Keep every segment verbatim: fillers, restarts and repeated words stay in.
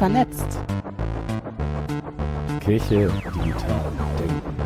Vernetzt. Kirche digital denken.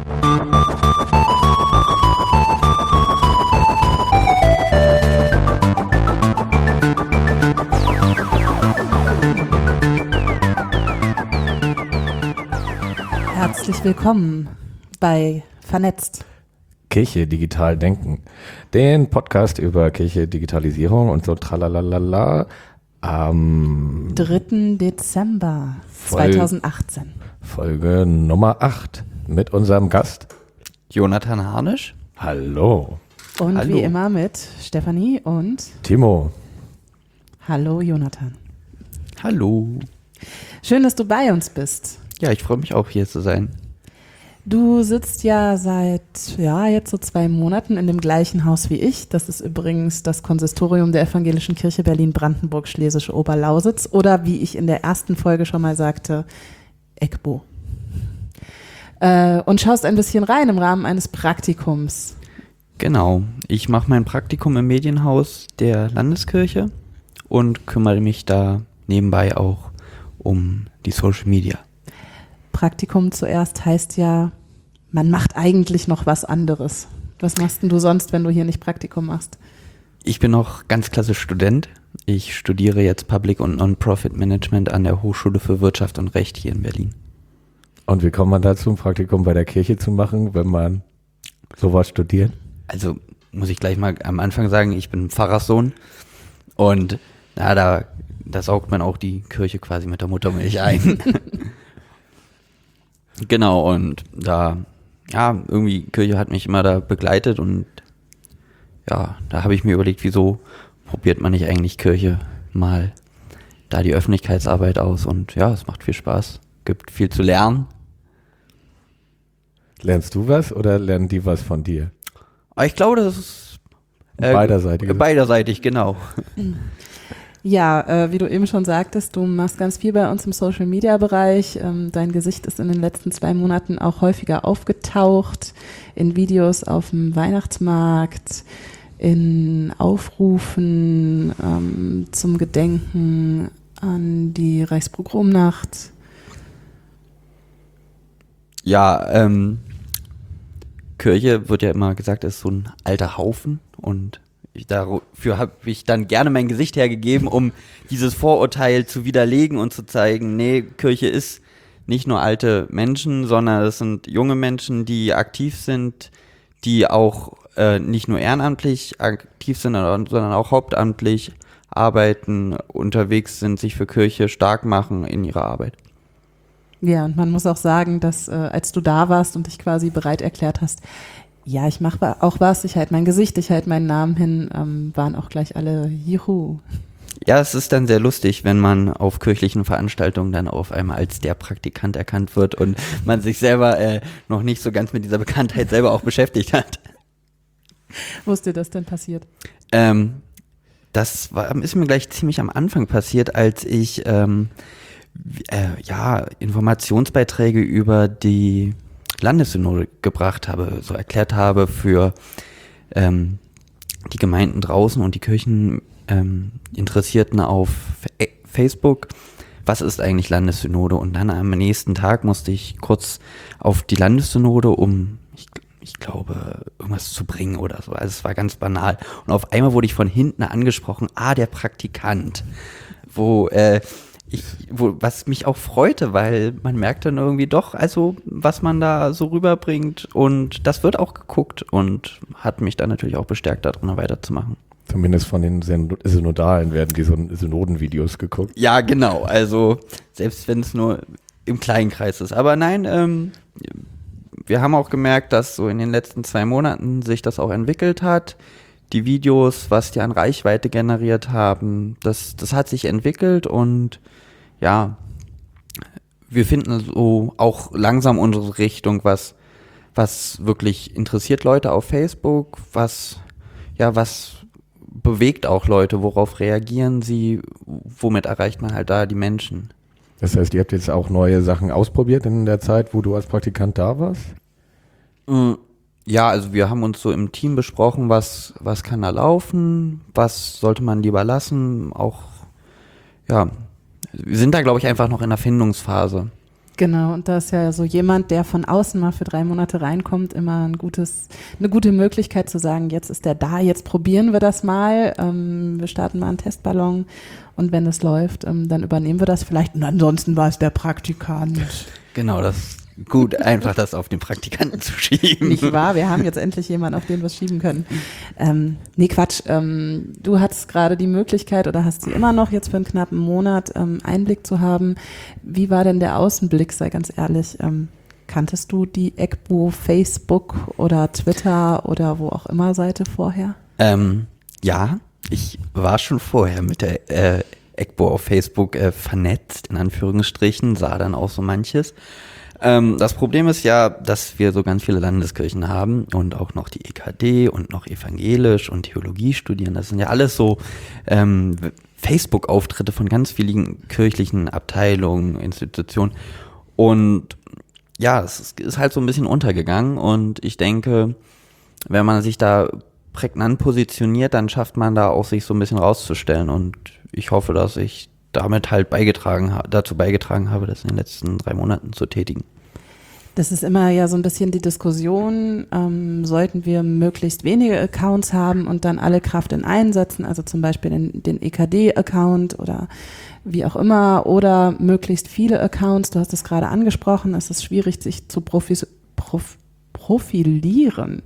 Herzlich willkommen bei Vernetzt. Kirche digital denken. Den Podcast über Kirche, Digitalisierung und so tralalala am dritten Dezember Voll- zweitausendachtzehn. Folge Nummer acht mit unserem Gast. Jonathan Harnisch. Hallo. Und Hallo. wie immer mit Stefanie und Timo. hallo Jonathan. Hallo. Schön, dass du bei uns bist. Ja, ich freue mich auch hier zu sein. Du sitzt ja seit, ja, jetzt so zwei Monaten in dem gleichen Haus wie ich. Das ist übrigens das Konsistorium der Evangelischen Kirche Berlin-Brandenburg-Schlesische Oberlausitz oder wie ich in der ersten Folge schon mal sagte, E G B O. Äh, und schaust ein bisschen rein im Rahmen eines Praktikums. Genau. Ich mache mein Praktikum im Medienhaus der Landeskirche und kümmere mich da nebenbei auch um die Social Media. Praktikum zuerst heißt ja, man macht eigentlich noch was anderes. Was machst denn du sonst, wenn du hier nicht Praktikum machst? Ich bin noch ganz klassisch Student. Ich studiere jetzt Public und Non-Profit Management an der Hochschule für Wirtschaft und Recht hier in Berlin. Und wie kommt man dazu, ein Praktikum bei der Kirche zu machen, wenn man sowas studiert? Also muss ich gleich mal am Anfang sagen, ich bin Pfarrerssohn und na, da, da saugt man auch die Kirche quasi mit der Muttermilch ein. Genau, und da, ja, irgendwie Kirche hat mich immer da begleitet und ja, da habe ich mir überlegt, wieso probiert man nicht eigentlich Kirche mal da die Öffentlichkeitsarbeit aus und ja, es macht viel Spaß, gibt viel zu lernen. Lernst du was oder lernen die was von dir? Aber ich glaube, das ist äh, Beiderseitig. beiderseitig, genau. Ja, äh, wie du eben schon sagtest, du machst ganz viel bei uns im Social-Media-Bereich. Ähm, dein Gesicht ist in den letzten zwei Monaten auch häufiger aufgetaucht in Videos auf dem Weihnachtsmarkt, in Aufrufen ähm, zum Gedenken an die Reichspogromnacht. Ja, ähm, Kirche wird ja immer gesagt, ist so ein alter Haufen und ich, dafür habe ich dann gerne mein Gesicht hergegeben, um dieses Vorurteil zu widerlegen und zu zeigen, nee, Kirche ist nicht nur alte Menschen, sondern es sind junge Menschen, die aktiv sind, die auch äh, nicht nur ehrenamtlich aktiv sind, sondern auch hauptamtlich arbeiten, unterwegs sind, sich für Kirche stark machen in ihrer Arbeit. Ja, und man muss auch sagen, dass äh, als du da warst und dich quasi bereit erklärt hast, ja, ich mache auch was, ich halte mein Gesicht, ich halte meinen Namen hin, ähm, waren auch gleich alle Juhu. Ja, es ist dann sehr lustig, wenn man auf kirchlichen Veranstaltungen dann auf einmal als der Praktikant erkannt wird und man sich selber äh, noch nicht so ganz mit dieser Bekanntheit selber auch beschäftigt hat. Wo ist dir das denn passiert? Ähm, das war, ist mir gleich ziemlich am Anfang passiert, als ich ähm, äh, ja, Informationsbeiträge über die Landessynode gebracht habe, so erklärt habe für ähm, die Gemeinden draußen und die Kircheninteressierten ähm, auf F- Facebook, was ist eigentlich Landessynode? Und dann am nächsten Tag musste ich kurz auf die Landessynode, um, ich, ich glaube, irgendwas zu bringen oder so. Also es war ganz banal. Und auf einmal wurde ich von hinten angesprochen, ah, der Praktikant, wo äh, Ich, wo, was mich auch freute, weil man merkt dann irgendwie doch, also was man da so rüberbringt und das wird auch geguckt und hat mich dann natürlich auch bestärkt, darin weiterzumachen. Zumindest von den Syn- Synodalen werden die Syn- Synodenvideos geguckt. Ja, genau, also selbst wenn es nur im kleinen Kreis ist. Aber nein, ähm, wir haben auch gemerkt, dass so in den letzten zwei Monaten sich das auch entwickelt hat. Die Videos, was die an Reichweite generiert haben, das, das hat sich entwickelt und ja, wir finden so auch langsam unsere Richtung, was, was wirklich interessiert Leute auf Facebook, was, ja, was bewegt auch Leute, worauf reagieren sie, womit erreicht man halt da die Menschen. Das heißt, ihr habt jetzt auch neue Sachen ausprobiert in der Zeit, wo du als Praktikant da warst? Ja, also wir haben uns so im Team besprochen, was, was kann da laufen, was sollte man lieber lassen, auch, ja, wir sind da, glaube ich, einfach noch in der Findungsphase. Genau, und da ist ja so jemand, der von außen mal für drei Monate reinkommt, immer ein gutes, eine gute Möglichkeit zu sagen, jetzt ist der da, jetzt probieren wir das mal, ähm, wir starten mal einen Testballon und wenn es läuft, ähm, dann übernehmen wir das vielleicht und ansonsten war es der Praktikant. Genau, das ist gut, einfach das auf den Praktikanten zu schieben. Nicht wahr? Wir haben jetzt endlich jemanden, auf den wir es schieben können. Ähm, nee, Quatsch. Ähm, du hattest gerade die Möglichkeit oder hast sie immer noch jetzt für einen knappen Monat ähm, Einblick zu haben. Wie war denn der Außenblick, sei ganz ehrlich? Ähm, kanntest du die Egbo Facebook oder Twitter oder wo auch immer Seite vorher? Ähm, ja, ich war schon vorher mit der äh, Egbo auf Facebook äh, vernetzt, in Anführungsstrichen, sah dann auch so manches. Ähm, das Problem ist ja, dass wir so ganz viele Landeskirchen haben und auch noch die E K D und noch evangelisch und Theologie studieren. Das sind ja alles so ähm, Facebook-Auftritte von ganz vielen kirchlichen Abteilungen, Institutionen. Und ja, es ist, ist halt so ein bisschen untergegangen. Und ich denke, wenn man sich da prägnant positioniert, dann schafft man da auch, sich so ein bisschen rauszustellen. Und ich hoffe, dass ich damit halt beigetragen ha- dazu beigetragen habe, das in den letzten drei Monaten zu tätigen. Das ist immer ja so ein bisschen die Diskussion, ähm, sollten wir möglichst wenige Accounts haben und dann alle Kraft in einen setzen, also zum Beispiel den, den E K D-Account oder wie auch immer, oder möglichst viele Accounts, du hast es gerade angesprochen, es ist schwierig, sich zu profis- prof- profilieren.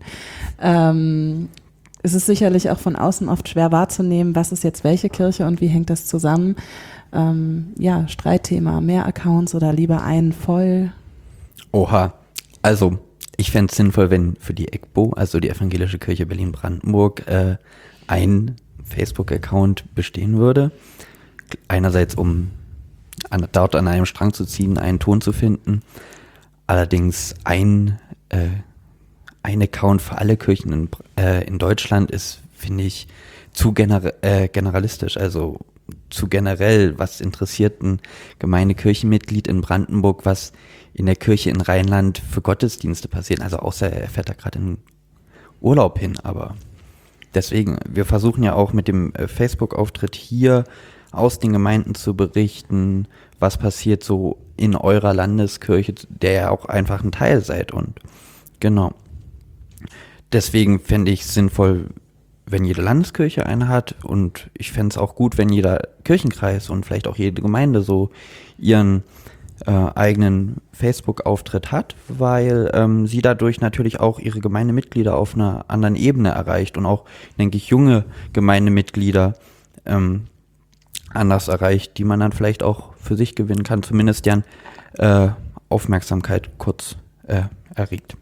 Ähm, es ist sicherlich auch von außen oft schwer wahrzunehmen, was ist jetzt welche Kirche und wie hängt das zusammen. Ähm, ja, Streitthema, mehr Accounts oder lieber einen voll? Oha, also ich fände es sinnvoll, wenn für die Egbo, also die Evangelische Kirche Berlin-Brandenburg, äh, ein Facebook-Account bestehen würde. Einerseits, um an, dort an einem Strang zu ziehen, einen Ton zu finden. Allerdings ein, äh, ein Account für alle Kirchen in, äh, in Deutschland ist, finde ich, zu gener- äh, generalistisch. Also zu generell, was interessiert ein Gemeindekirchenmitglied in Brandenburg, was in der Kirche in Rheinland für Gottesdienste passiert. Also außer er fährt da gerade in Urlaub hin, aber deswegen, wir versuchen ja auch mit dem äh, Facebook-Auftritt hier aus den Gemeinden zu berichten, was passiert so in eurer Landeskirche, der ja auch einfach ein Teil seid. Und genau. Deswegen fände ich es sinnvoll, wenn jede Landeskirche eine hat, und ich fände es auch gut, wenn jeder Kirchenkreis und vielleicht auch jede Gemeinde so ihren äh, eigenen Facebook-Auftritt hat, weil ähm, sie dadurch natürlich auch ihre Gemeindemitglieder auf einer anderen Ebene erreicht und auch, denke ich, junge Gemeindemitglieder ähm, anders erreicht, die man dann vielleicht auch für sich gewinnen kann, zumindest deren äh, Aufmerksamkeit kurz äh, erregt.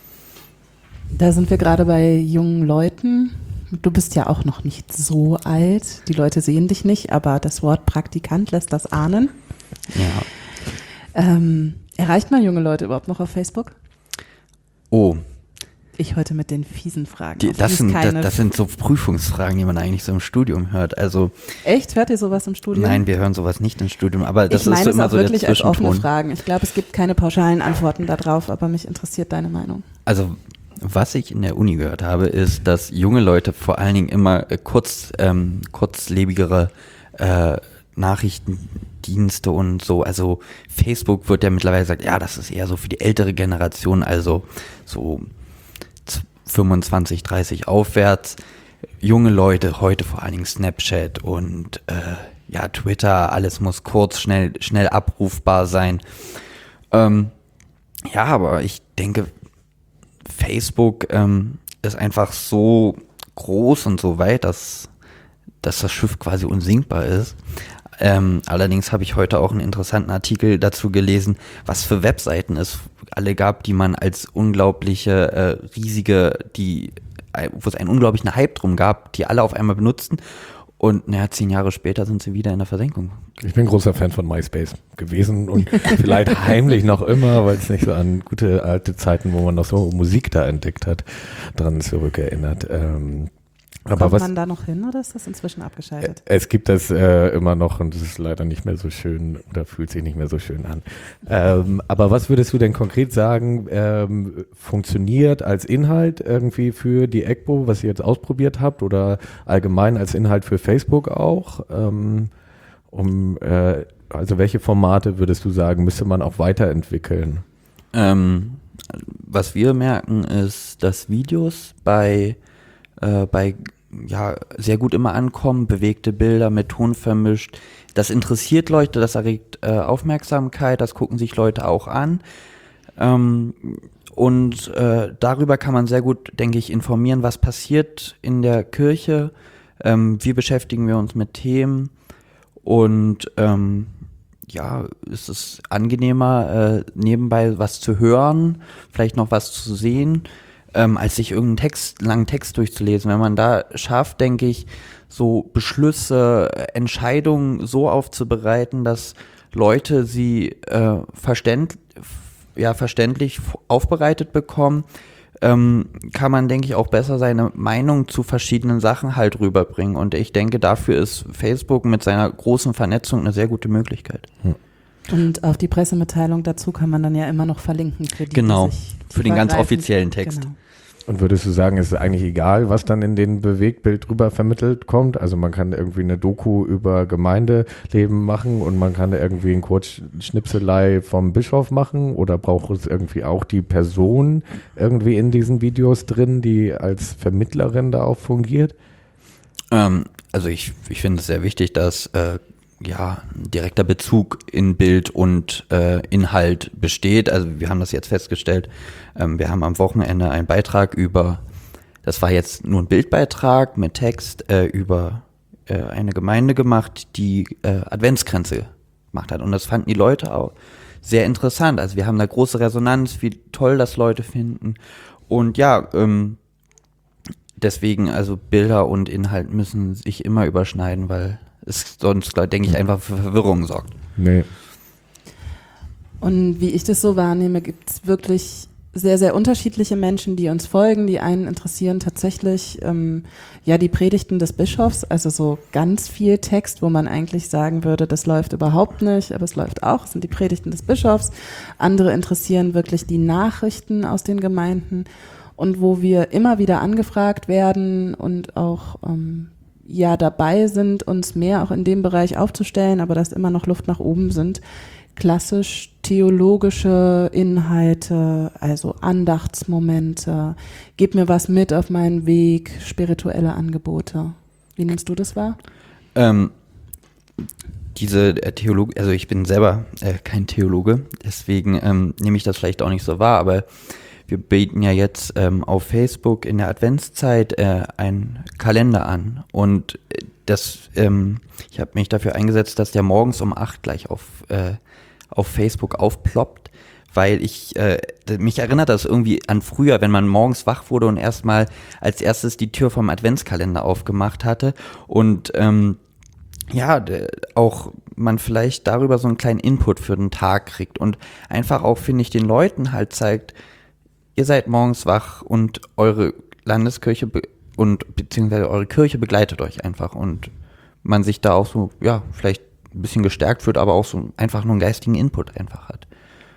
Da sind wir gerade bei jungen Leuten. Du bist ja auch noch nicht so alt. Die Leute sehen dich nicht, aber das Wort Praktikant lässt das ahnen. Ja. Ähm, erreicht man junge Leute überhaupt noch auf Facebook? Oh, Ich heute mit den fiesen Fragen. die, auf das, die es sind, das, keine- das sind so Prüfungsfragen, die man eigentlich so im Studium hört. Also Echt? Hört ihr sowas im Studium? nein, wir hören sowas nicht im Studium, aber das ich ist meine so es immer auch so der wirklich als offene Zwischenton. Fragen. Ich glaube, es gibt keine pauschalen Antworten darauf, aber mich interessiert deine Meinung. Also was ich in der Uni gehört habe, ist, dass junge Leute vor allen Dingen immer äh, kurz, ähm, kurzlebigere äh, Nachrichtendienste und so, also Facebook wird ja mittlerweile gesagt, ja, das ist eher so für die ältere Generation, also so fünfundzwanzig, dreißig aufwärts. Junge Leute, heute vor allen Dingen Snapchat und äh, ja, Twitter, alles muss kurz, schnell, schnell abrufbar sein. Ähm, ja, aber ich denke, Facebook ähm, ist einfach so groß und so weit, dass, dass das Schiff quasi unsinkbar ist. Ähm, allerdings habe ich heute auch einen interessanten Artikel dazu gelesen, was für Webseiten es alle gab, die man als unglaubliche, äh, riesige, die, äh, wo es einen unglaublichen Hype drum gab, die alle auf einmal benutzten. Und naja, zehn Jahre später sind sie wieder in der Versenkung. Ich bin großer Fan von MySpace gewesen und vielleicht heimlich noch immer, weil es nicht so an gute alte Zeiten, wo man noch so Musik da entdeckt hat, dran zurückerinnert. Ähm, aber Kommt was, man da noch hin oder ist das inzwischen abgeschaltet? es gibt das äh, immer noch und es ist leider nicht mehr so schön oder fühlt sich nicht mehr so schön an. Ähm, aber was würdest du denn konkret sagen, ähm, funktioniert als Inhalt irgendwie für die Egbo, was ihr jetzt ausprobiert habt oder allgemein als Inhalt für Facebook auch, ähm, um äh, also welche Formate würdest du sagen, müsste man auch weiterentwickeln? Ähm, was wir merken, ist, dass Videos bei, äh, bei ja, sehr gut immer ankommen, bewegte Bilder mit Ton vermischt. Das interessiert Leute, das erregt äh, Aufmerksamkeit, das gucken sich Leute auch an. Ähm, und äh, darüber kann man sehr gut, denke ich, informieren, was passiert in der Kirche, ähm, wie beschäftigen wir uns mit Themen und ähm, ja, es ist angenehmer, äh, nebenbei was zu hören, vielleicht noch was zu sehen, ähm, als sich irgendeinen Text, langen Text durchzulesen. Wenn man da schafft, denke ich, so Beschlüsse, Entscheidungen so aufzubereiten, dass Leute sie äh, verständ, ja, verständlich aufbereitet bekommen, ähm, kann man, denke ich, auch besser seine Meinung zu verschiedenen Sachen halt rüberbringen. Und ich denke, dafür ist Facebook mit seiner großen Vernetzung eine sehr gute Möglichkeit. Hm. Und auf die Pressemitteilung dazu kann man dann ja immer noch verlinken. Für die, genau, die sich für den ganz greifen. offiziellen Text. Genau. Und würdest du sagen, es ist eigentlich egal, was dann in den Bewegtbild drüber vermittelt kommt? Also man kann irgendwie eine Doku über Gemeindeleben machen und man kann irgendwie ein Kurzschnipselei vom Bischof machen, oder braucht es irgendwie auch die Person irgendwie in diesen Videos drin, die als Vermittlerin da auch fungiert? Ähm, also ich, ich finde es sehr wichtig, dass äh, ja, ein direkter Bezug in Bild und äh, Inhalt besteht. Also wir haben das jetzt festgestellt. Ähm, wir haben am Wochenende einen Beitrag über, das war jetzt nur ein Bildbeitrag mit Text, äh, über äh, eine Gemeinde gemacht, die äh, Adventskränze gemacht hat. Und das fanden die Leute auch sehr interessant. Also wir haben da große Resonanz, wie toll das Leute finden. Und ja, ähm, deswegen, also Bilder und Inhalt müssen sich immer überschneiden, weil es sonst, denke ich, einfach für Verwirrung sorgt. Nee. Und wie ich das so wahrnehme, gibt es wirklich sehr, sehr unterschiedliche Menschen, die uns folgen. Die einen interessieren tatsächlich ähm, ja die Predigten des Bischofs, also so ganz viel Text, wo man eigentlich sagen würde, das läuft überhaupt nicht, aber es läuft auch, es sind die Predigten des Bischofs. Andere interessieren wirklich die Nachrichten aus den Gemeinden, und wo wir immer wieder angefragt werden und auch ähm, ja dabei sind, uns mehr auch in dem Bereich aufzustellen, aber dass immer noch Luft nach oben sind, klassisch theologische Inhalte, also Andachtsmomente, gib mir was mit auf meinen Weg, spirituelle Angebote. Wie nimmst du das wahr? Ähm, diese äh, Theologie, also ich bin selber äh, kein Theologe, deswegen ähm, nehme ich das vielleicht auch nicht so wahr, aber wir bieten ja jetzt ähm, auf Facebook in der Adventszeit äh, einen Kalender an, und das, ähm, ich habe mich dafür eingesetzt, dass der morgens um acht gleich auf, äh, auf Facebook aufploppt, weil ich, äh, mich erinnert das irgendwie an früher, wenn man morgens wach wurde und erstmal als erstes die Tür vom Adventskalender aufgemacht hatte und ähm, ja, auch man vielleicht darüber so einen kleinen Input für den Tag kriegt und einfach auch, finde ich, den Leuten halt zeigt, ihr seid morgens wach und eure Landeskirche be- und beziehungsweise eure Kirche begleitet euch einfach, und man sich da auch so, ja, vielleicht ein bisschen gestärkt wird, aber auch so einfach nur einen geistigen Input einfach hat.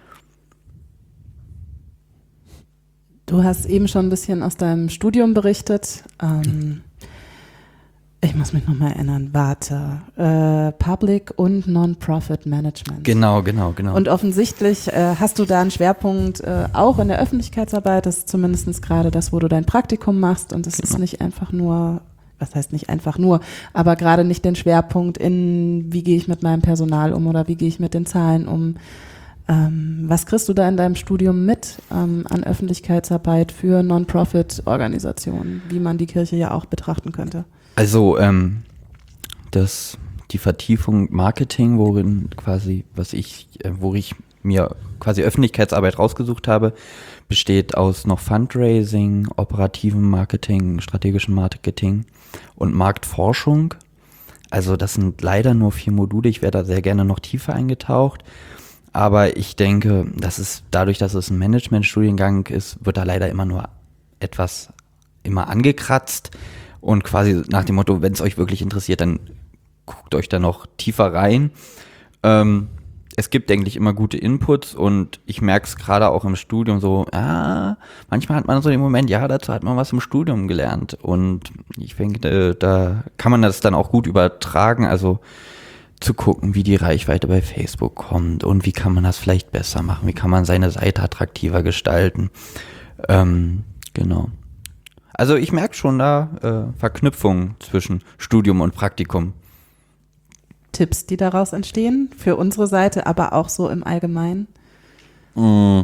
Du hast eben schon ein bisschen aus deinem Studium berichtet. Ähm, ich muss mich nochmal erinnern. Warte. Äh, Public und Non-Profit Management. Genau, genau, genau. Und offensichtlich äh, hast du da einen Schwerpunkt äh, auch in der Öffentlichkeitsarbeit. Das ist zumindest gerade das, wo du dein Praktikum machst. Und es Genau. ist nicht einfach nur, was heißt nicht einfach nur, aber gerade nicht den Schwerpunkt in, wie gehe ich mit meinem Personal um oder wie gehe ich mit den Zahlen um. Ähm, was kriegst du da in deinem Studium mit ähm, an Öffentlichkeitsarbeit für Non-Profit-Organisationen, wie man die Kirche ja auch betrachten könnte? Also ähm, das, die Vertiefung Marketing, worin quasi, was ich, äh, wo ich mir quasi Öffentlichkeitsarbeit rausgesucht habe, besteht aus noch Fundraising, operativen Marketing, strategischem Marketing und Marktforschung. Also das sind leider nur vier Module. Ich wäre da sehr gerne noch tiefer eingetaucht. Aber ich denke, dass es dadurch, dass es ein Management-Studiengang ist, wird da leider immer nur etwas immer angekratzt. Und quasi nach dem Motto, wenn es euch wirklich interessiert, dann guckt euch da noch tiefer rein. Ähm, es gibt, denke ich, immer gute Inputs, und ich merke es gerade auch im Studium so, ah, manchmal hat man so den Moment, ja, dazu hat man was im Studium gelernt. Und ich denke, da kann man das dann auch gut übertragen. Also zu gucken, wie die Reichweite bei Facebook kommt und wie kann man das vielleicht besser machen, wie kann man seine Seite attraktiver gestalten. Ähm, genau. Also ich merke schon da äh, Verknüpfungen zwischen Studium und Praktikum. Tipps, die daraus entstehen, für unsere Seite, aber auch so im Allgemeinen? Mm.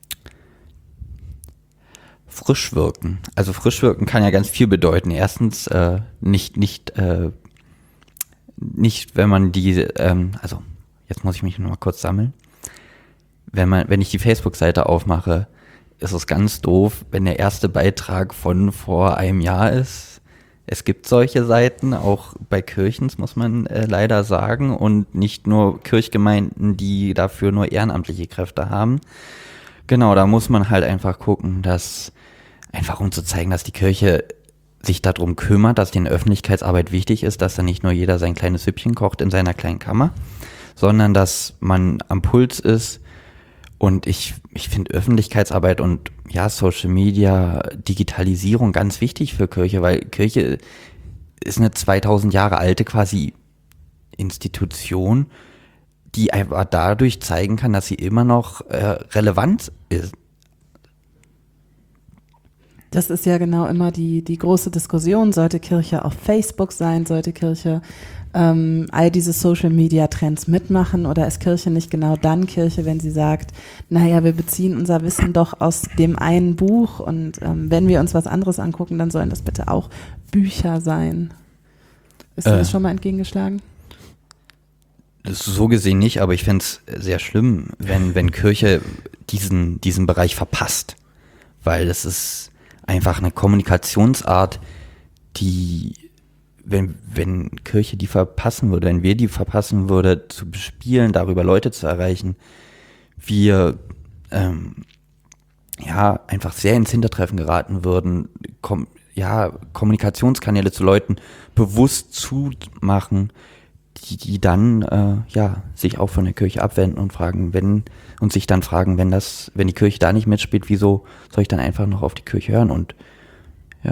Frisch wirken. Also frisch wirken kann ja ganz viel bedeuten. Erstens äh, nicht, nicht, äh, nicht, wenn man die, ähm, also jetzt muss ich mich noch mal kurz sammeln. Wenn man, wenn ich die Facebook-Seite aufmache, ist es ganz doof, wenn der erste Beitrag von vor einem Jahr ist. Es gibt solche Seiten, auch bei Kirchen, muss man äh, leider sagen, und nicht nur Kirchgemeinden, die dafür nur ehrenamtliche Kräfte haben. Genau, da muss man halt einfach gucken, dass einfach um zu zeigen, dass die Kirche sich darum kümmert, dass denen Öffentlichkeitsarbeit wichtig ist, dass da nicht nur jeder sein kleines Süppchen kocht in seiner kleinen Kammer, sondern dass man am Puls ist. Und ich, ich finde Öffentlichkeitsarbeit und ja, Social Media, Digitalisierung ganz wichtig für Kirche, weil Kirche ist eine zweitausend Jahre alte quasi Institution, die einfach dadurch zeigen kann, dass sie immer noch äh, relevant ist. Das ist ja genau immer die, die große Diskussion. Sollte Kirche auf Facebook sein? Sollte Kirche ähm, all diese Social-Media-Trends mitmachen? Oder ist Kirche nicht genau dann Kirche, wenn sie sagt, naja, wir beziehen unser Wissen doch aus dem einen Buch und ähm, wenn wir uns was anderes angucken, dann sollen das bitte auch Bücher sein. Ist dir Äh. das schon mal entgegengeschlagen? Das ist so gesehen nicht, aber ich fände es sehr schlimm, wenn, wenn Kirche diesen, diesen Bereich verpasst. Weil das ist einfach eine Kommunikationsart, die, wenn, wenn Kirche die verpassen würde, wenn wir die verpassen würde, zu bespielen, darüber Leute zu erreichen, wir ähm, ja einfach sehr ins Hintertreffen geraten würden, kom- ja, Kommunikationskanäle zu Leuten bewusst zumachen, die, die dann äh, ja sich auch von der Kirche abwenden und fragen, wenn und sich dann fragen, wenn das, wenn die Kirche da nicht mitspielt, wieso soll ich dann einfach noch auf die Kirche hören? Und ja.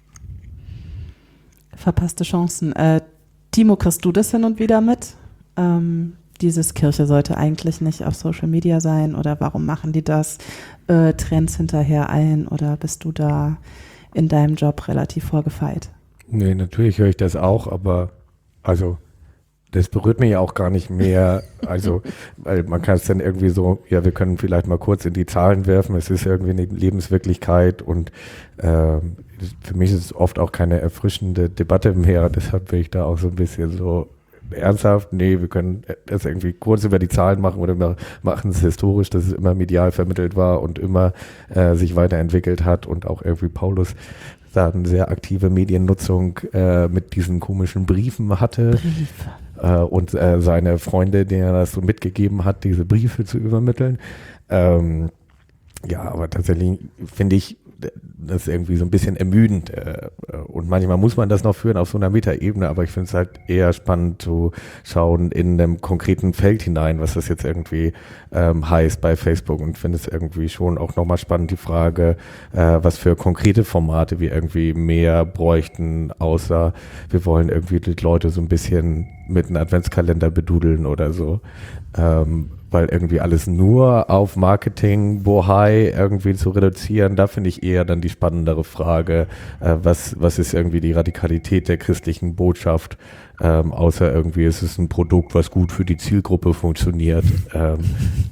Verpasste Chancen. Äh, Timo, kriegst du das hin und wieder mit? Ähm, dieses Kirche sollte eigentlich nicht auf Social Media sein oder warum machen die das? Äh, Trends hinterher ein oder bist du da in deinem Job relativ vorgefeilt? Nee, natürlich höre ich das auch, aber also das berührt mich ja auch gar nicht mehr. Also, weil man kann es dann irgendwie so, ja, wir können vielleicht mal kurz in die Zahlen werfen. Es ist irgendwie eine Lebenswirklichkeit und äh, für mich ist es oft auch keine erfrischende Debatte mehr. Deshalb bin ich da auch so ein bisschen so ernsthaft. Nee, wir können das irgendwie kurz über die Zahlen machen oder wir machen es historisch, dass es immer medial vermittelt war und immer äh, sich weiterentwickelt hat und auch irgendwie Paulus da eine sehr aktive Mediennutzung äh, mit diesen komischen Briefen hatte. Briefe. Äh, und äh, seine Freunde, denen er das so mitgegeben hat, diese Briefe zu übermitteln. Ähm, ja, aber tatsächlich finde ich das ist irgendwie so ein bisschen ermüdend. Äh, und manchmal muss man das noch führen auf so einer Metaebene, aber ich finde es halt eher spannend zu schauen in einem konkreten Feld hinein, was das jetzt irgendwie ähm, heißt bei Facebook, und finde es irgendwie schon auch nochmal spannend, die Frage, äh, was für konkrete Formate wir irgendwie mehr bräuchten, außer wir wollen irgendwie die Leute so ein bisschen mit einem Adventskalender bedudeln oder so. Ähm, weil irgendwie alles nur auf Marketing, Bohai irgendwie zu reduzieren, da finde ich eher dann die spannendere Frage, äh, was, was ist irgendwie die Radikalität der christlichen Botschaft, ähm, außer irgendwie ist es ein Produkt, was gut für die Zielgruppe funktioniert. Ähm.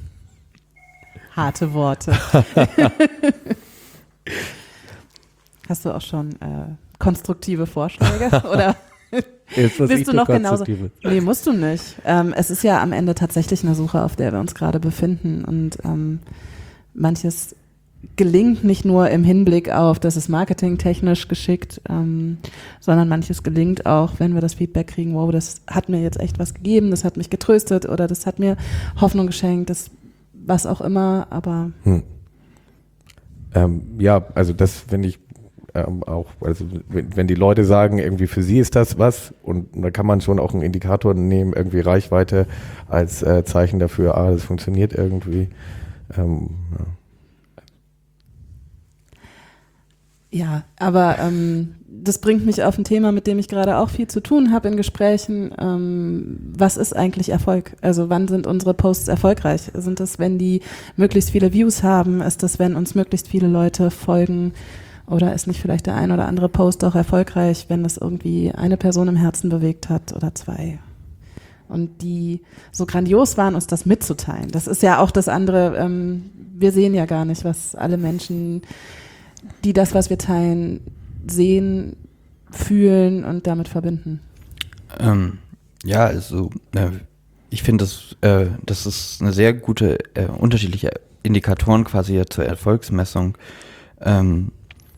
Harte Worte. Hast du auch schon äh, konstruktive Vorschläge oder? Jetzt, bist du noch genauso? Nee, musst du nicht. Ähm, es ist ja am Ende tatsächlich eine Suche, auf der wir uns gerade befinden, und ähm, manches gelingt nicht nur im Hinblick auf, das ist marketingtechnisch geschickt, ähm, sondern manches gelingt auch, wenn wir das Feedback kriegen, wow, das hat mir jetzt echt was gegeben, das hat mich getröstet oder das hat mir Hoffnung geschenkt, das was auch immer, aber hm. ähm, ja, also das finde ich Ähm, auch, also wenn, wenn die Leute sagen, irgendwie für sie ist das was, und da kann man schon auch einen Indikator nehmen, irgendwie Reichweite als äh, Zeichen dafür, ah, das funktioniert irgendwie. Ähm, ja. ja, aber ähm, das bringt mich auf ein Thema, mit dem ich gerade auch viel zu tun habe in Gesprächen. Ähm, was ist eigentlich Erfolg? Also wann sind unsere Posts erfolgreich? Sind das, wenn die möglichst viele Views haben? Ist das, wenn uns möglichst viele Leute folgen? Oder ist nicht vielleicht der ein oder andere Post auch erfolgreich, wenn das irgendwie eine Person im Herzen bewegt hat oder zwei? Und die so grandios waren, uns das mitzuteilen. Das ist ja auch das andere, ähm, wir sehen ja gar nicht, was alle Menschen, die das, was wir teilen, sehen, fühlen und damit verbinden. Ähm, ja, also äh, ich finde, das, äh, das ist eine sehr gute, äh, unterschiedliche Indikatoren quasi ja zur Erfolgsmessung. Ähm,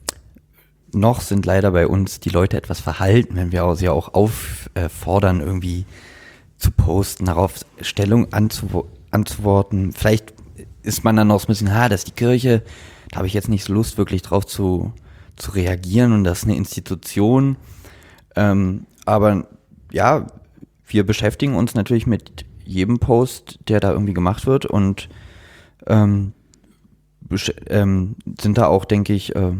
noch sind leider bei uns die Leute etwas verhalten, wenn wir sie auch auffordern, irgendwie zu posten, darauf Stellung anzuwo- anzuworten. Vielleicht ist man dann noch so ein bisschen, ha, das ist die Kirche, da habe ich jetzt nicht so Lust, wirklich drauf zu, zu reagieren und das ist eine Institution. Ähm, aber ja, wir beschäftigen uns natürlich mit jedem Post, der da irgendwie gemacht wird und ähm, besch- ähm, sind da auch, denke ich, äh,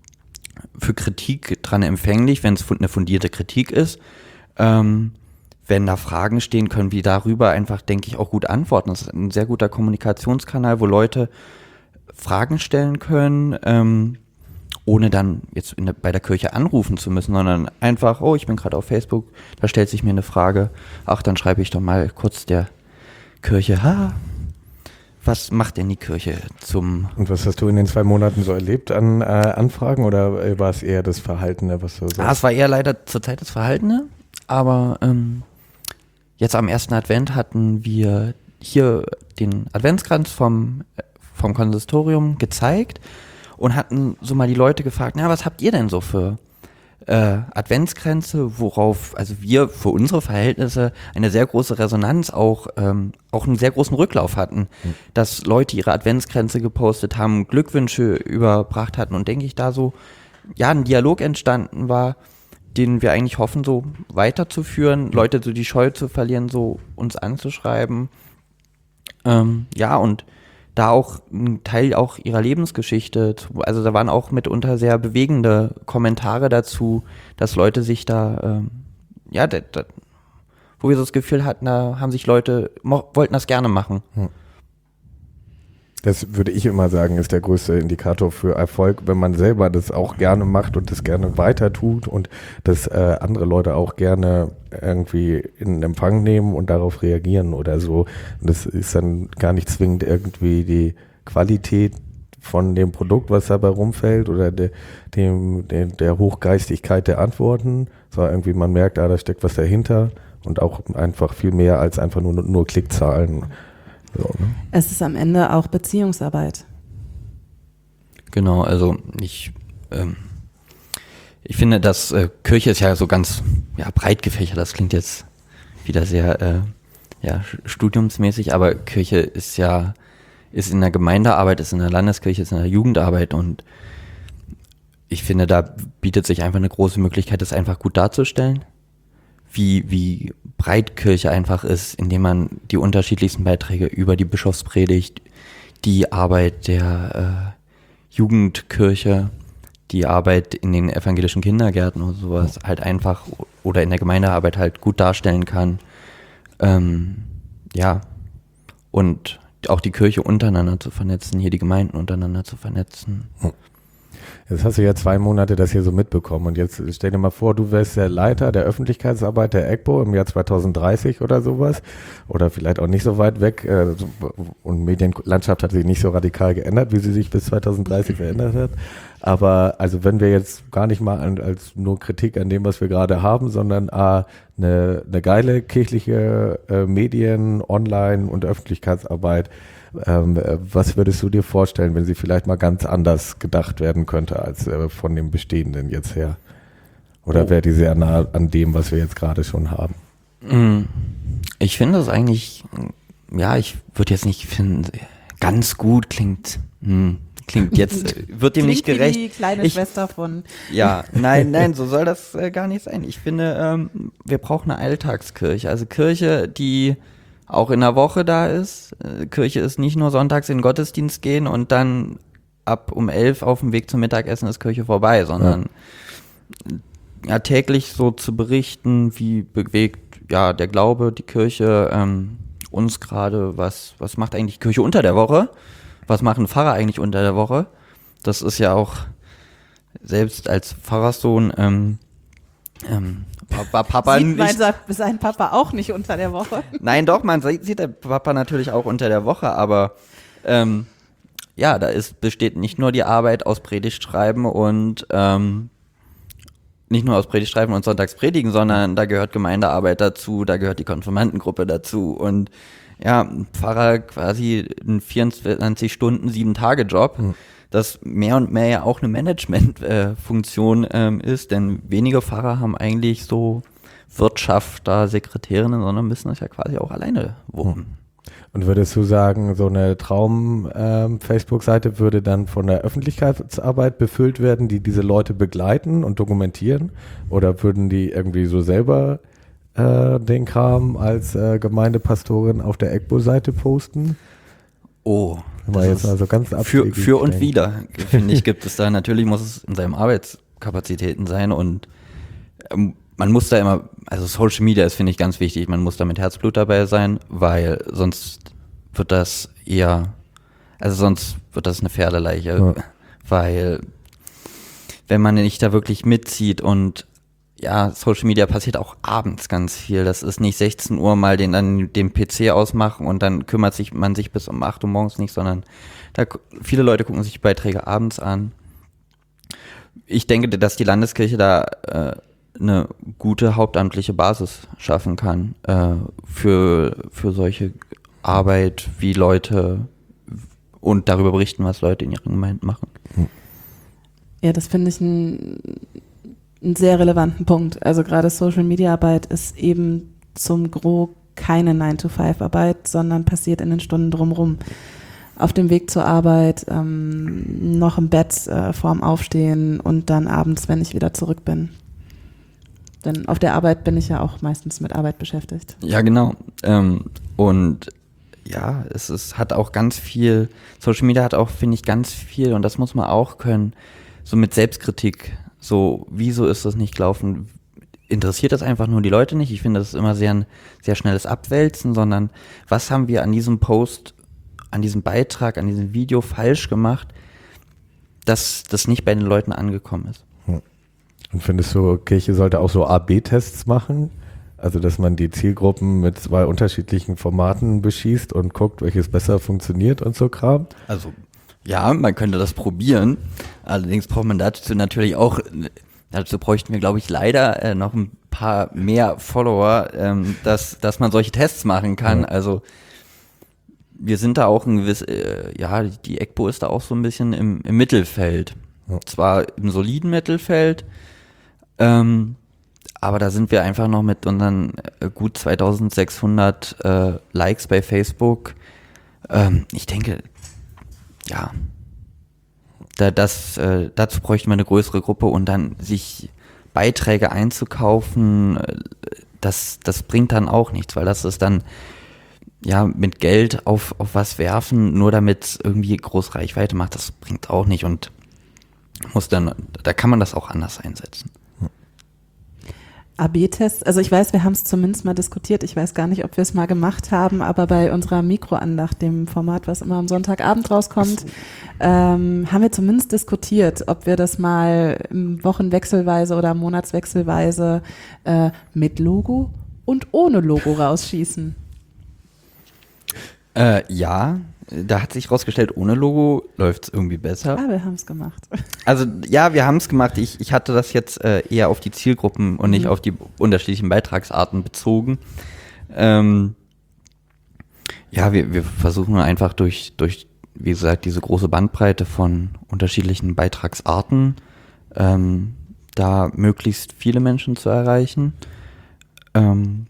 für Kritik dran empfänglich, wenn es eine fundierte Kritik ist. Ähm, Wenn da Fragen stehen, können wir darüber einfach, denke ich, auch gut antworten. Das ist ein sehr guter Kommunikationskanal, wo Leute Fragen stellen können, ähm, ohne dann jetzt in der, bei der Kirche anrufen zu müssen, sondern einfach, oh, ich bin gerade auf Facebook, da stellt sich mir eine Frage, ach, dann schreibe ich doch mal kurz der Kirche, ha, was macht denn die Kirche zum... Und was hast du in den zwei Monaten so erlebt an äh, Anfragen oder äh, war es eher das Verhaltene, was du sagst? Ah, es war eher leider zur Zeit das Verhaltene, aber ähm, jetzt am ersten Advent hatten wir hier den Adventskranz vom, vom Konsistorium gezeigt und hatten so mal die Leute gefragt, na, was habt ihr denn so für äh, Adventskränze, worauf, also wir für unsere Verhältnisse eine sehr große Resonanz, auch, ähm, auch einen sehr großen Rücklauf hatten, mhm. dass Leute ihre Adventskränze gepostet haben, Glückwünsche überbracht hatten und denke ich da so, ja, ein Dialog entstanden war, den wir eigentlich hoffen, so weiterzuführen, Leute so die Scheu zu verlieren, so uns anzuschreiben. Ähm, ja, und da auch ein Teil auch ihrer Lebensgeschichte, zu, also da waren auch mitunter sehr bewegende Kommentare dazu, dass Leute sich da, ähm, ja, da, da, wo wir so das Gefühl hatten, da haben sich Leute, mo- wollten das gerne machen. Hm. Das würde ich immer sagen, ist der größte Indikator für Erfolg, wenn man selber das auch gerne macht und das gerne weiter tut und das äh, andere Leute auch gerne irgendwie in Empfang nehmen und darauf reagieren oder so. Und das ist dann gar nicht zwingend irgendwie die Qualität von dem Produkt, was dabei rumfällt oder de, dem, de, der Hochgeistigkeit der Antworten, sondern irgendwie man merkt, ah, da steckt was dahinter und auch einfach viel mehr als einfach nur, nur Klickzahlen. So, ne? Es ist am Ende auch Beziehungsarbeit. Genau, also ich, ähm, ich finde, dass äh, Kirche ist ja so ganz ja, breit gefächert, das klingt jetzt wieder sehr äh, ja, studiumsmäßig, aber Kirche ist ja, ist in der Gemeindearbeit, ist in der Landeskirche, ist in der Jugendarbeit und ich finde, da bietet sich einfach eine große Möglichkeit, das einfach gut darzustellen. Wie, wie breit Kirche einfach ist, indem man die unterschiedlichsten Beiträge über die Bischofspredigt, die Arbeit der äh, Jugendkirche, die Arbeit in den evangelischen Kindergärten oder sowas halt einfach oder in der Gemeindearbeit halt gut darstellen kann. Ähm, ja, und auch die Kirche untereinander zu vernetzen, hier die Gemeinden untereinander zu vernetzen. Jetzt hast du ja zwei Monate das hier so mitbekommen und jetzt stell dir mal vor, du wärst der Leiter der Öffentlichkeitsarbeit der EGBO im Jahr zweitausenddreißig oder sowas oder vielleicht auch nicht so weit weg äh, und Medienlandschaft hat sich nicht so radikal geändert, wie sie sich bis zweitausenddreißig verändert hat, aber also wenn wir jetzt gar nicht mal an, als nur Kritik an dem, was wir gerade haben, sondern ah, eine, eine geile kirchliche äh, Medien-, Online- und Öffentlichkeitsarbeit. Ähm, was würdest du dir vorstellen, wenn sie vielleicht mal ganz anders gedacht werden könnte als äh, von dem Bestehenden jetzt her? Oder oh. wäre die sehr nah an dem, was wir jetzt gerade schon haben? Ich finde das eigentlich, ja, ich würde jetzt nicht finden, ganz gut klingt, hm, klingt jetzt, wird dem nicht gerecht. Wie die kleine ich, Schwester von. Ja, nein, nein, so soll das äh, gar nicht sein. Ich finde, ähm, wir brauchen eine Alltagskirche, also Kirche, die auch in der Woche da ist. Kirche ist nicht nur sonntags in den Gottesdienst gehen und dann ab um elf auf dem Weg zum Mittagessen ist Kirche vorbei, sondern ja. ja, täglich so zu berichten, wie bewegt ja der Glaube, die Kirche ähm, uns gerade, was, was macht eigentlich die Kirche unter der Woche, was machen Pfarrer eigentlich unter der Woche. Das ist ja auch, selbst als Pfarrerssohn, ähm, ähm, war Papa Sieht nicht... mein, sein Papa auch nicht unter der Woche? Nein, doch, man sieht, sieht der Papa natürlich auch unter der Woche, aber ähm, ja, da ist, besteht nicht nur die Arbeit aus Predigtschreiben und ähm, nicht nur aus Predigtschreiben und Sonntagspredigen, sondern da gehört Gemeindearbeit dazu, da gehört die Konfirmandengruppe dazu und ja, ein Pfarrer quasi ein vierundzwanzig Stunden, sieben Tage Job, mhm. das mehr und mehr ja auch eine Management-Funktion äh, ähm, ist, denn wenige Pfarrer haben eigentlich so Wirtschafter, Sekretärinnen, sondern müssen das ja quasi auch alleine wuppen. Mhm. Und würdest du sagen, so eine Traum-Facebook-Seite ähm, würde dann von der Öffentlichkeitsarbeit befüllt werden, die diese Leute begleiten und dokumentieren? Oder würden die irgendwie so selber äh, den Kram als äh, Gemeindepastorin auf der E G B O-Seite posten? Oh, das jetzt also ganz für, für und wieder, finde ich, gibt es da. Natürlich muss es in seinen Arbeitskapazitäten sein und ähm, man muss da immer, also Social Media ist, finde ich, ganz wichtig, man muss da mit Herzblut dabei sein, weil sonst wird das eher, also sonst wird das eine Pferdeleiche, ja. Weil wenn man nicht da wirklich mitzieht und ja, Social Media passiert auch abends ganz viel, das ist nicht sechzehn Uhr mal den, dann den P C ausmachen und dann kümmert sich man sich bis um acht Uhr morgens nicht, sondern da, viele Leute gucken sich Beiträge abends an. Ich denke, dass die Landeskirche da äh, eine gute hauptamtliche Basis schaffen kann äh, für, für solche Arbeit, wie Leute und darüber berichten, was Leute in ihren Gemeinden machen. Ja, das finde ich einen, einen sehr relevanten Punkt. Also gerade Social-Media-Arbeit ist eben zum Gros keine nine to five Arbeit, sondern passiert in den Stunden drumherum. Auf dem Weg zur Arbeit, ähm, noch im Bett äh, vorm Aufstehen und dann abends, wenn ich wieder zurück bin. Denn auf der Arbeit bin ich ja auch meistens mit Arbeit beschäftigt. Ja, genau. Ähm, und ja, es ist, hat auch ganz viel, Social Media hat auch, finde ich, ganz viel, und das muss man auch können, so mit Selbstkritik. So, wieso ist das nicht gelaufen? Interessiert das einfach nur die Leute nicht? Ich finde, das ist immer sehr ein sehr schnelles Abwälzen, sondern was haben wir an diesem Post, an diesem Beitrag, an diesem Video falsch gemacht, dass das nicht bei den Leuten angekommen ist? Und findest du, Kirche sollte auch so A B Tests machen? Also, dass man die Zielgruppen mit zwei unterschiedlichen Formaten beschießt und guckt, welches besser funktioniert und so Kram? Also, ja, man könnte das probieren. Allerdings braucht man dazu natürlich auch, dazu bräuchten wir, glaube ich, leider äh, noch ein paar mehr Follower, ähm, dass, dass man solche Tests machen kann. Ja. Also, wir sind da auch ein gewiss, äh, ja, die E G B O ist da auch so ein bisschen im, im Mittelfeld. Ja. Zwar im soliden Mittelfeld, Ähm, aber da sind wir einfach noch mit unseren äh, gut zweitausendsechshundert äh, Likes bei Facebook. Ähm, ich denke, ja, da, das, äh, dazu bräuchten wir eine größere Gruppe und dann sich Beiträge einzukaufen, äh, das, das bringt dann auch nichts, weil das ist dann ja mit Geld auf, auf was werfen, nur damit es irgendwie groß Reichweite macht, das bringt auch nicht und muss dann, da kann man das auch anders einsetzen. A B-Tests, also ich weiß, wir haben es zumindest mal diskutiert, ich weiß gar nicht, ob wir es mal gemacht haben, aber bei unserer Mikroandacht, dem Format, was immer am Sonntagabend rauskommt, ähm, haben wir zumindest diskutiert, ob wir das mal wochenwechselweise oder monatswechselweise äh, mit Logo und ohne Logo rausschießen. Äh, ja, da hat sich rausgestellt, ohne Logo läuft es irgendwie besser. Ah, wir haben es gemacht. Also ja, wir haben es gemacht. Ich, ich hatte das jetzt äh, eher auf die Zielgruppen und nicht mhm. auf die unterschiedlichen Beitragsarten bezogen. Ähm, ja, wir, wir versuchen einfach durch, durch, wie gesagt, diese große Bandbreite von unterschiedlichen Beitragsarten ähm, da möglichst viele Menschen zu erreichen. Ähm,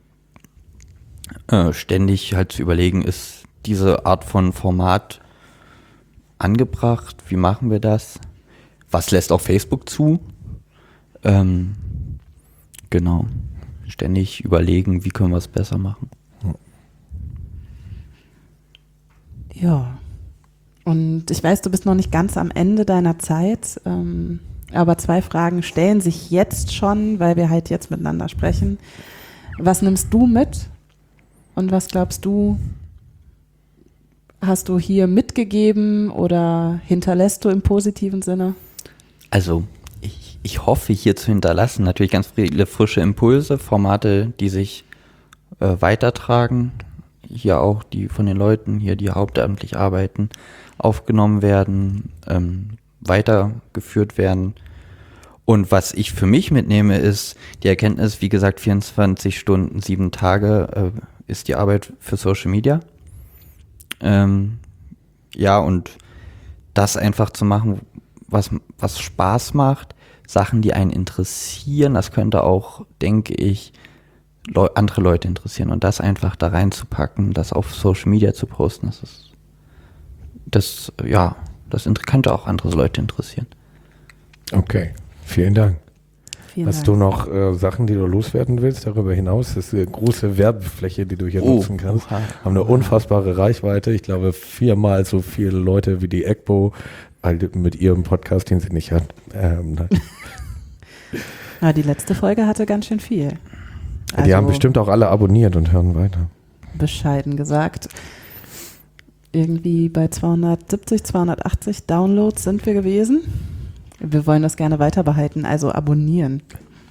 äh, ständig halt zu überlegen, ist diese Art von Format angebracht? Wie machen wir das? Was lässt auch Facebook zu? Ähm, genau. Ständig überlegen, wie können wir es besser machen. Ja. Und ich weiß, du bist noch nicht ganz am Ende deiner Zeit. Ähm, Aber zwei Fragen stellen sich jetzt schon, weil wir halt jetzt miteinander sprechen. Was nimmst du mit und was glaubst du, hast du hier mitgegeben oder hinterlässt du im positiven Sinne? Also ich, ich hoffe hier zu hinterlassen natürlich ganz viele frische Impulse, Formate, die sich äh, weitertragen. Hier auch die von den Leuten hier, die hauptamtlich arbeiten, aufgenommen werden, ähm, weitergeführt werden. Und was ich für mich mitnehme, ist die Erkenntnis, wie gesagt, vierundzwanzig Stunden, sieben Tage äh, ist die Arbeit für Social Media. Ähm, ja, und das einfach zu machen, was, was Spaß macht, Sachen, die einen interessieren, das könnte auch, denke ich, Leu- andere Leute interessieren. Und das einfach da reinzupacken, das auf Social Media zu posten, das ist, das, ja, das inter- könnte auch andere Leute interessieren. Okay, vielen Dank. Vielen Hast Dank. du noch äh, Sachen, die du loswerden willst darüber hinaus? Das ist eine große Werbefläche, die du hier Oh, nutzen kannst. oha. Haben eine unfassbare Reichweite. Ich glaube, viermal so viele Leute wie die EGBO, halt mit ihrem Podcast, den sie nicht hat. Ähm, nein. Na, die letzte Folge hatte ganz schön viel. die Also, haben bestimmt auch alle abonniert und hören weiter. bescheiden gesagt, irgendwie bei zweihundertsiebzig, zweihundertachtzig Downloads sind wir gewesen. Wir wollen das gerne weiter behalten, also abonnieren.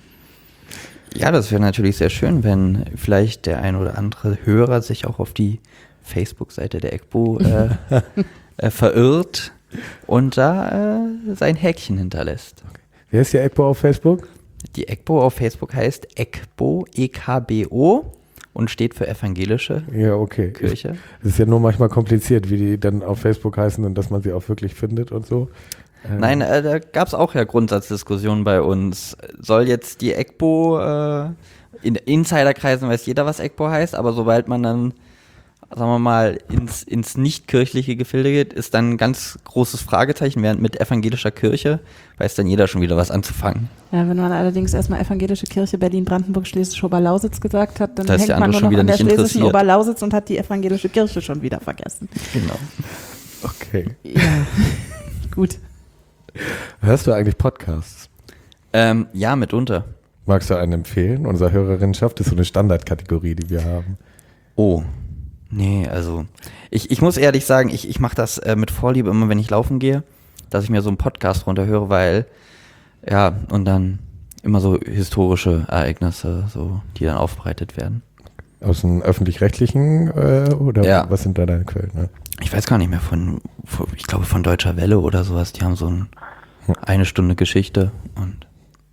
Ja, das wäre natürlich sehr schön, wenn vielleicht der ein oder andere Hörer sich auch auf die Facebook-Seite der EGBO äh, äh, verirrt und da äh, sein Häkchen hinterlässt. Wer ist die EGBO auf Facebook? Die EGBO auf Facebook heißt EGBO, E K B O und steht für Evangelische Ja, okay. Kirche. Es ist ja nur manchmal kompliziert, wie die dann auf Facebook heißen und dass man sie auch wirklich findet und so. Ähm, Nein, äh, da gab es auch ja Grundsatzdiskussionen bei uns. Soll jetzt die EGBO, äh, in Insiderkreisen weiß jeder, was EGBO heißt, aber sobald man dann, sagen wir mal, ins, ins nicht-kirchliche Gefilde geht, ist dann ein ganz großes Fragezeichen, während mit evangelischer Kirche weiß dann jeder schon wieder was anzufangen. Ja, wenn man allerdings erstmal Evangelische Kirche Berlin-Brandenburg Schlesische Oberlausitz gesagt hat, dann Da ist hängt der man andere nur schon noch wieder an der nicht Schlesischen interessiert. Oberlausitz und hat die Evangelische Kirche schon wieder vergessen. Genau. Okay. Ja, gut. Hörst du eigentlich Podcasts? Ähm, ja, mitunter. Magst du einen empfehlen? Unsere Hörerinnenschaft ist so eine Standardkategorie, die wir haben. Oh, nee, also ich, ich muss ehrlich sagen, ich, ich mache das äh, mit Vorliebe immer, wenn ich laufen gehe, dass ich mir so einen Podcast runterhöre, weil, ja, und dann immer so historische Ereignisse, so, die dann aufbereitet werden. Aus dem Öffentlich-Rechtlichen äh, oder Ja. was sind da deine Quellen? Ne? Ich weiß gar nicht mehr von, von, ich glaube von Deutscher Welle oder sowas, die haben so ein, eine Stunde Geschichte und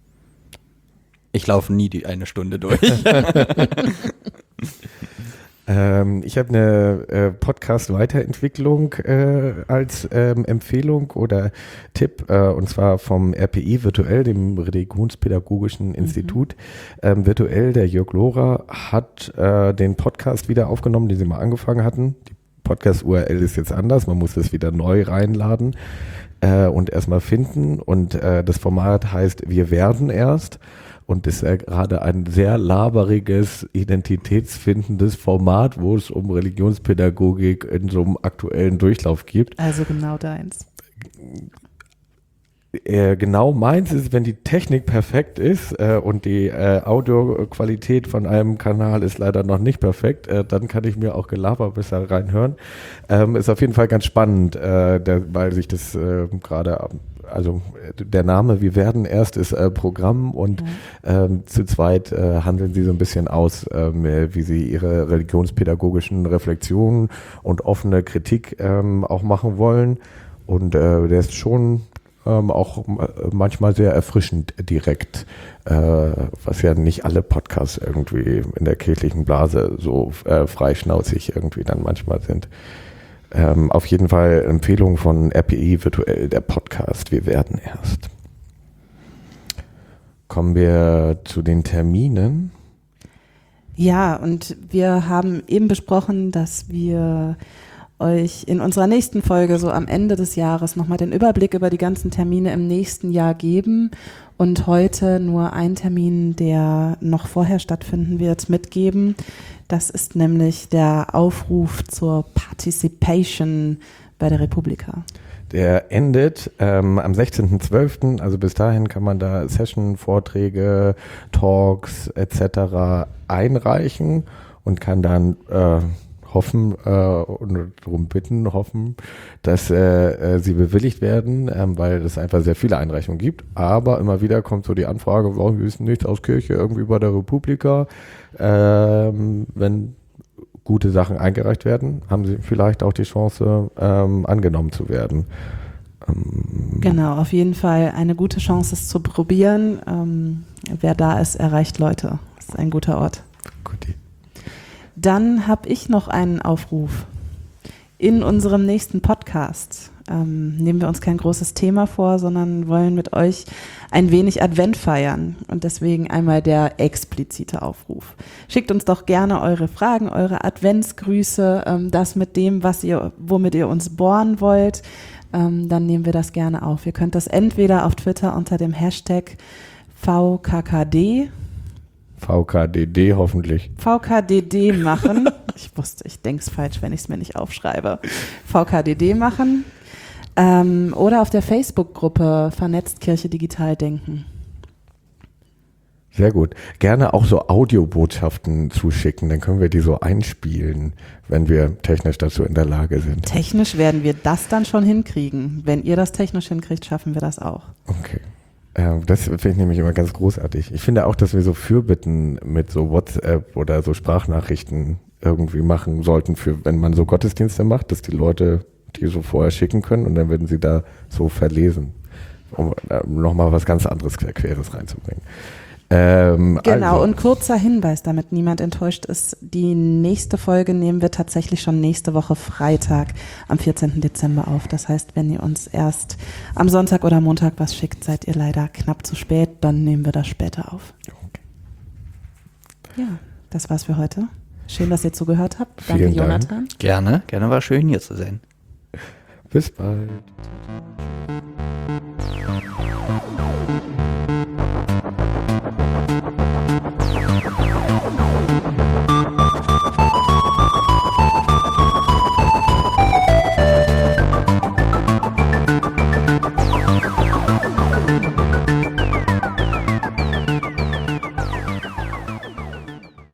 ich laufe nie die eine Stunde durch. Ähm, ich habe eine äh, Podcast-Weiterentwicklung äh, als ähm, Empfehlung oder Tipp, äh, und zwar vom R P I Virtuell, dem Religionspädagogischen Institut. Ähm, virtuell, der Jörg Lohrer hat äh, den Podcast wieder aufgenommen, den sie mal angefangen hatten. Die Podcast-U R L ist jetzt anders, man muss das wieder neu reinladen äh, und erstmal finden. Und äh, das Format heißt Wir werden erst. Und das ist ja gerade ein sehr laberiges, identitätsfindendes Format, wo es um Religionspädagogik in so einem aktuellen Durchlauf gibt. Also genau deins. Äh, genau meins ist, wenn die Technik perfekt ist äh, und die äh, Audioqualität von einem Kanal ist leider noch nicht perfekt, äh, dann kann ich mir auch Gelaber besser reinhören. Ähm, ist auf jeden Fall ganz spannend, äh, der, weil sich das äh, gerade, also äh, der Name Wir werden erst ist äh, Programm und Ja. ähm, zu zweit äh, handeln sie so ein bisschen aus, ähm, äh, wie sie ihre religionspädagogischen Reflexionen und offene Kritik ähm, auch machen wollen. Und äh, der ist schon ähm, auch manchmal sehr erfrischend direkt, äh, was ja nicht alle Podcasts irgendwie in der kirchlichen Blase so äh, freischnauzig irgendwie dann manchmal sind. Ähm, auf jeden Fall Empfehlung von R P I Virtuell, der Podcast Wir werden erst. Kommen wir zu den Terminen. Ja, und wir haben eben besprochen, dass wir euch in unserer nächsten Folge so am Ende des Jahres nochmal den Überblick über die ganzen Termine im nächsten Jahr geben und heute nur einen Termin, der noch vorher stattfinden wird, mitgeben. Das ist nämlich der Aufruf zur Participation bei der Republika. Der endet ähm, am sechzehnten zwölften Also bis dahin kann man da Session, Vorträge, Talks et cetera einreichen und kann dann äh, hoffen äh, und darum bitten, hoffen, dass äh, äh, sie bewilligt werden, ähm, weil es einfach sehr viele Einreichungen gibt. Aber immer wieder kommt so die Anfrage, warum wir wissen nichts aus Kirche, irgendwie bei der Republika. Ähm, wenn gute Sachen eingereicht werden, haben sie vielleicht auch die Chance, ähm, angenommen zu werden. Ähm, Genau, auf jeden Fall eine gute Chance, es zu probieren. Ähm, wer da ist, erreicht Leute. Das ist ein guter Ort. Gut. Dann habe ich noch einen Aufruf. In unserem nächsten Podcast ähm, nehmen wir uns kein großes Thema vor, sondern wollen mit euch ein wenig Advent feiern. Und deswegen einmal der explizite Aufruf. Schickt uns doch gerne eure Fragen, eure Adventsgrüße, ähm, das mit dem, was ihr, womit ihr uns bohren wollt. Ähm, dann nehmen wir das gerne auf. Ihr könnt das entweder auf Twitter unter dem Hashtag V K K D V K D D hoffentlich. V K D D machen. Ich wusste, ich denke es falsch, wenn ich es mir nicht aufschreibe. V K D D machen. Ähm, oder auf der Facebook-Gruppe Vernetzt Kirche Digital Denken. Sehr gut. Gerne auch so Audiobotschaften zuschicken, dann können wir die so einspielen, wenn wir technisch dazu in der Lage sind. Technisch werden wir das dann schon hinkriegen. Wenn ihr das technisch hinkriegt, schaffen wir das auch. Okay. Ja, das finde ich nämlich immer ganz großartig. Ich finde auch, dass wir so Fürbitten mit so WhatsApp oder so Sprachnachrichten irgendwie machen sollten, für wenn man so Gottesdienste macht, dass die Leute die so vorher schicken können und dann werden sie da so verlesen, um äh, nochmal was ganz anderes Queres reinzubringen. Ähm, Genau, also. und kurzer Hinweis, damit niemand enttäuscht ist, die nächste Folge nehmen wir tatsächlich schon nächste Woche Freitag am vierzehnten Dezember auf. Das heißt, wenn ihr uns erst am Sonntag oder Montag was schickt, seid ihr leider knapp zu spät, dann nehmen wir das später auf. Okay. Ja, das war's für heute. Schön, dass ihr zugehört habt. Danke, Vielen Dank. Jonathan. Gerne, gerne war schön hier zu sein. Bis bald.